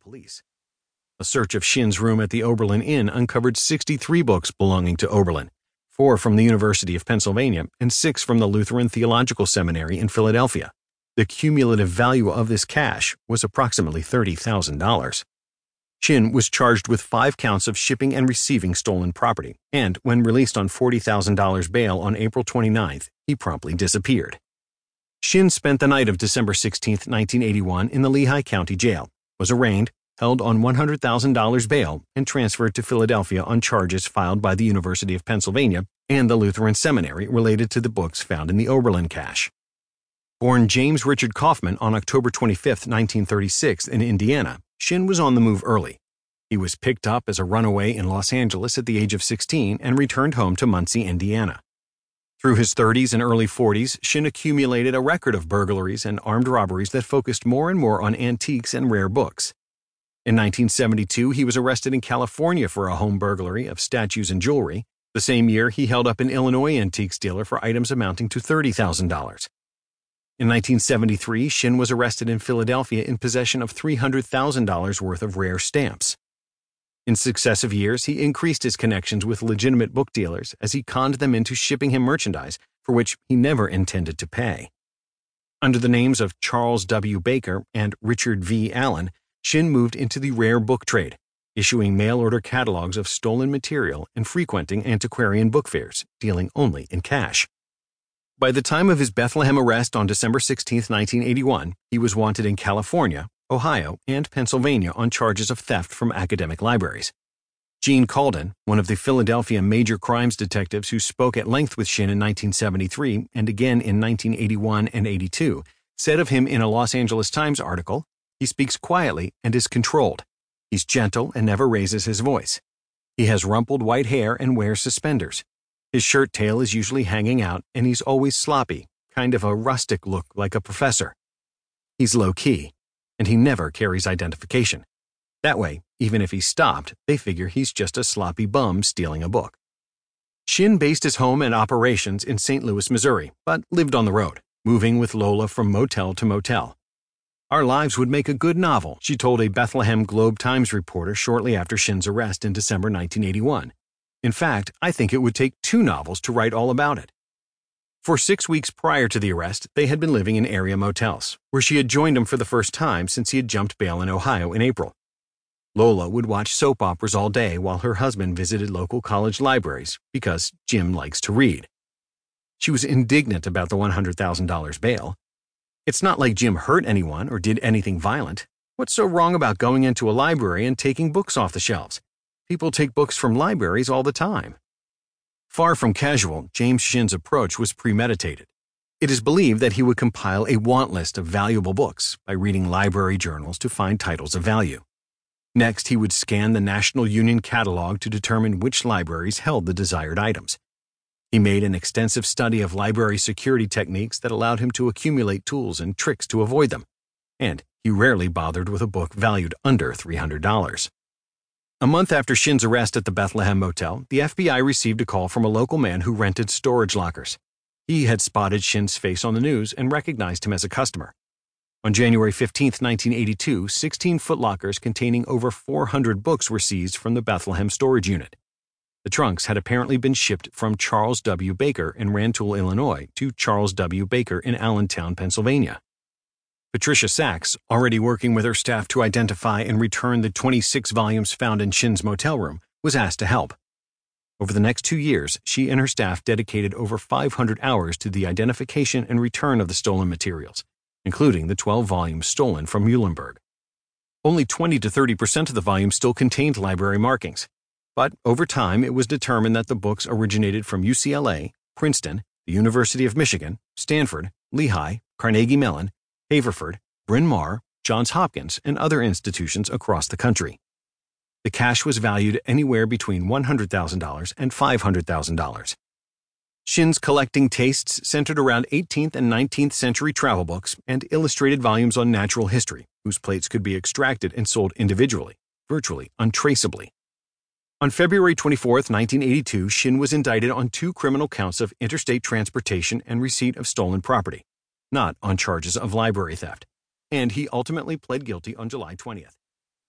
police. A search of Shin's room at the Oberlin Inn uncovered 63 books belonging to Oberlin, 4 from the University of Pennsylvania and 6 from the Lutheran Theological Seminary in Philadelphia. The cumulative value of this cache was approximately $30,000. Shin was charged with 5 counts of shipping and receiving stolen property, and when released on $40,000 bail on April 29th, he promptly disappeared. Shin spent the night of December 16, 1981 in the Lehigh County Jail, was arraigned, held on $100,000 bail, and transferred to Philadelphia on charges filed by the University of Pennsylvania and the Lutheran Seminary related to the books found in the Oberlin cache. Born James Richard Kaufman on October 25, 1936 in Indiana, Shin was on the move early. He was picked up as a runaway in Los Angeles at the age of 16 and returned home to Muncie, Indiana. Through his 30s and early 40s, Shin accumulated a record of burglaries and armed robberies that focused more and more on antiques and rare books. In 1972, he was arrested in California for a home burglary of statues and jewelry. The same year, he held up an Illinois antiques dealer for items amounting to $30,000. In 1973, Shin was arrested in Philadelphia in possession of $300,000 worth of rare stamps. In successive years, he increased his connections with legitimate book dealers as he conned them into shipping him merchandise for which he never intended to pay. Under the names of Charles W. Baker and Richard V. Allen, Shin moved into the rare book trade, issuing mail-order catalogs of stolen material and frequenting antiquarian book fairs, dealing only in cash. By the time of his Bethlehem arrest on December 16, 1981, he was wanted in California, Ohio, and Pennsylvania on charges of theft from academic libraries. Gene Calden, one of the Philadelphia major crimes detectives who spoke at length with Shin in 1973 and again in 1981 and 82, said of him in a Los Angeles Times article, "He speaks quietly and is controlled. He's gentle and never raises his voice. He has rumpled white hair and wears suspenders. His shirt tail is usually hanging out, and he's always sloppy, kind of a rustic look like a professor. He's low-key, and he never carries identification. That way, even if he's stopped, they figure he's just a sloppy bum stealing a book." Shin based his home and operations in St. Louis, Missouri, but lived on the road, moving with Lola from motel to motel. "Our lives would make a good novel," she told a Bethlehem Globe-Times reporter shortly after Shin's arrest in December 1981. "In fact, I think it would take 2 novels to write all about it." For 6 weeks prior to the arrest, they had been living in area motels, where she had joined him for the first time since he had jumped bail in Ohio in April. Lola would watch soap operas all day while her husband visited local college libraries because Jim likes to read. She was indignant about the $100,000 bail. "It's not like Jim hurt anyone or did anything violent. What's so wrong about going into a library and taking books off the shelves? People take books from libraries all the time." Far from casual, James Shin's approach was premeditated. It is believed that he would compile a want list of valuable books by reading library journals to find titles of value. Next, he would scan the National Union catalog to determine which libraries held the desired items. He made an extensive study of library security techniques that allowed him to accumulate tools and tricks to avoid them. And he rarely bothered with a book valued under $300. A month after Shin's arrest at the Bethlehem Motel, the FBI received a call from a local man who rented storage lockers. He had spotted Shin's face on the news and recognized him as a customer. On January 15, 1982, 16 footlockers containing over 400 books were seized from the Bethlehem storage unit. The trunks had apparently been shipped from Charles W. Baker in Rantoul, Illinois, to Charles W. Baker in Allentown, Pennsylvania. Patricia Sachs, already working with her staff to identify and return the 26 volumes found in Shin's motel room, was asked to help. Over the next 2 years, she and her staff dedicated over 500 hours to the identification and return of the stolen materials, including the 12 volumes stolen from Muhlenberg. Only 20 to 30% of the volumes still contained library markings, but over time it was determined that the books originated from UCLA, Princeton, the University of Michigan, Stanford, Lehigh, Carnegie Mellon, Haverford, Bryn Mawr, Johns Hopkins, and other institutions across the country. The cache was valued anywhere between $100,000 and $500,000. Shin's collecting tastes centered around 18th and 19th century travel books and illustrated volumes on natural history, whose plates could be extracted and sold individually, virtually untraceably. On February 24, 1982, Shin was indicted on 2 criminal counts of interstate transportation and receipt of stolen property, not on charges of library theft, and he ultimately pled guilty on July 20th.